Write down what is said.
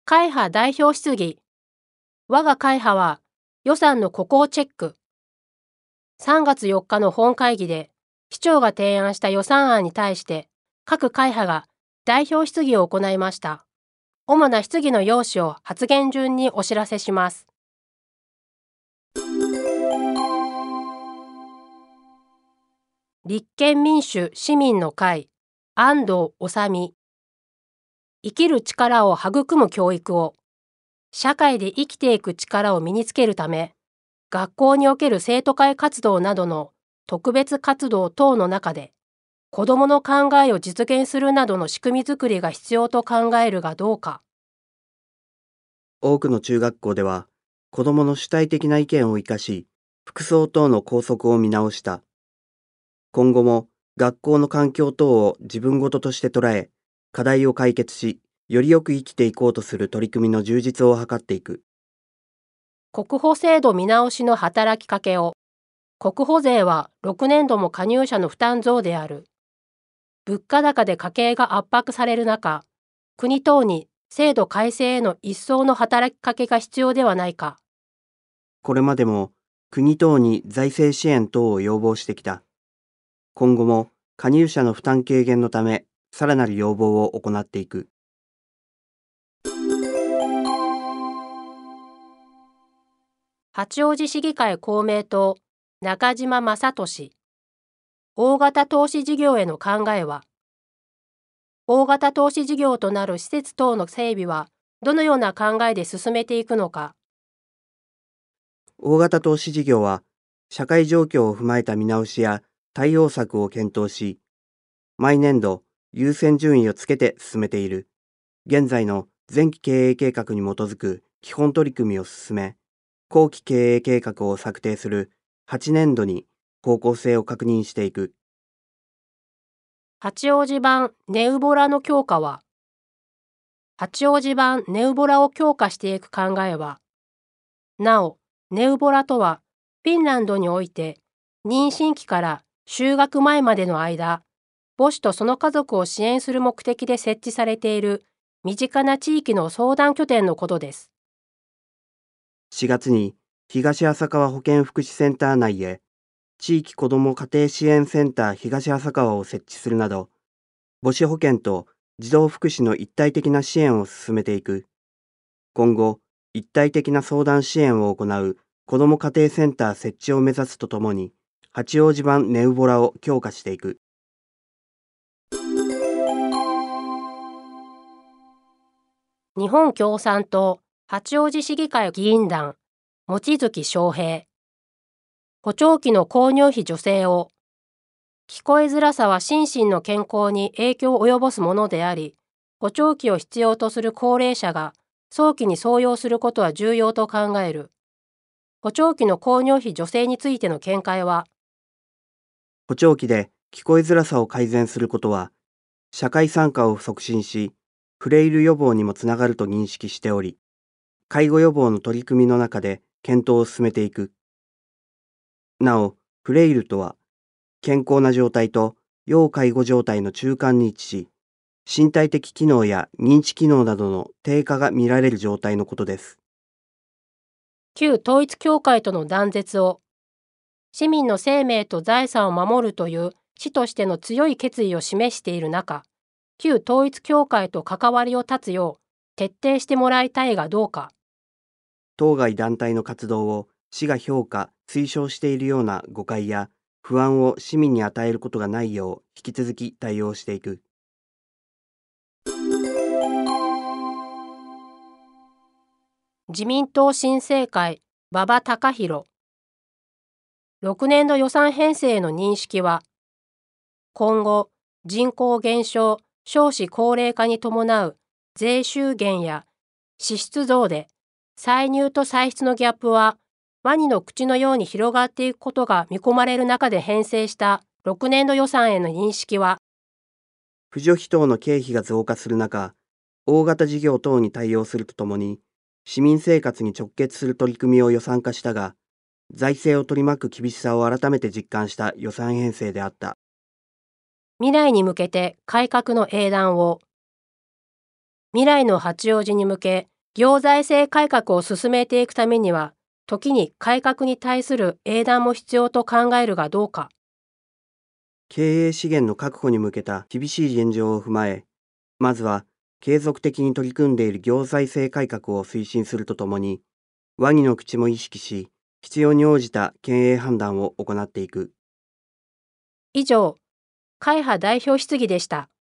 会派代表質疑。我が会派は予算のここをチェック。3月4日の本会議で、市長が提案した予算案に対して、各会派が代表質疑を行いました。主な質疑の要旨を発言順にお知らせします。立憲民主・市民の会、安藤治美。生きる力を育む教育を、社会で生きていく力を身につけるため、学校における生徒会活動などの特別活動等の中で、子どもの考えを実現するなどの仕組みづくりが必要と考えるがどうか。 多くの中学校では、子どもの主体的な意見を生かし、服装等の校則を見直した。今後も学校の環境等を自分ごととして捉え、課題を解決し、よりよく生きていこうとする取り組みの充実を図っていく。 国保制度見直しの働きかけを。国保税は6年度も加入者の負担増である。物価高で家計が圧迫される中、国等に制度改正への一層の働きかけが必要ではないか。 これまでも国等に財政支援等を要望してきた。今後も加入者の負担軽減のため、さらなる要望を行っていく。 八王子市議会公明党、中島正俊。大型投資事業への考えは。大型投資事業となる施設等の整備は、どのような考えで進めていくのか。 大型投資事業は、社会状況を踏まえた見直しや対応策を検討し、毎年度優先順位をつけて進めている。現在の前期経営計画に基づく基本取り組みを進め、後期経営計画を策定する8年度に方向性を確認していく。 八王子版ネウボラの強化は。八王子版ネウボラを強化していく考えは。なお、ネウボラとは、フィンランドにおいて、妊娠期から就学前までの間、母子とその家族を支援する目的で設置されている身近な地域の相談拠点のことです。 4月に東浅川保健福祉センター内へ地域子ども家庭支援センター東浅川を設置するなど、母子保健と児童福祉の一体的な支援を進めていく。今後、一体的な相談支援を行う子ども家庭センター設置を目指すとともに、八王子版ネウボラを強化していく。 日本共産党八王子市議会議員団、望月翔平。補聴器の購入費助成を。聞こえづらさは心身の健康に影響を及ぼすものであり、補聴器を必要とする高齢者が早期に装用することは重要と考える。補聴器の購入費助成についての見解は。 補聴器で聞こえづらさを改善することは、社会参加を促進し、フレイル予防にもつながると認識しており、介護予防の取り組みの中で検討を進めていく。なお、フレイルとは、健康な状態と要介護状態の中間に位置し、身体的機能や認知機能などの低下が見られる状態のことです。 旧統一教会との断絶を。市民の生命と財産を守るという市としての強い決意を示している中、旧統一教会と関わりを断つよう徹底してもらいたいがどうか。 当該団体の活動を市が評価・推奨しているような誤解や不安を市民に与えることがないよう引き続き対応していく。 自民党新生会馬場隆弘。6年度予算編成の認識は、今後、人口減少、少子高齢化に伴う税収減や支出増で、歳入と歳出のギャップは、ワニの口のように広がっていくことが見込まれる中で編成した6年度予算への認識は、 扶助費等の経費が増加する中、大型事業等に対応するとともに、市民生活に直結する取り組みを予算化したが、財政を取り巻く厳しさを改めて実感した予算編成であった。 未来に向けて改革の英断を。未来の八王子に向け、 行財政改革を進めていくためには、時に改革に対する英断も必要と考えるがどうか。 経営資源の確保に向けた厳しい現状を踏まえ、まずは継続的に取り組んでいる行財政改革を推進するとともに、ワニの口も意識し、必要に応じた経営判断を行っていく。 以上、会派代表質疑でした。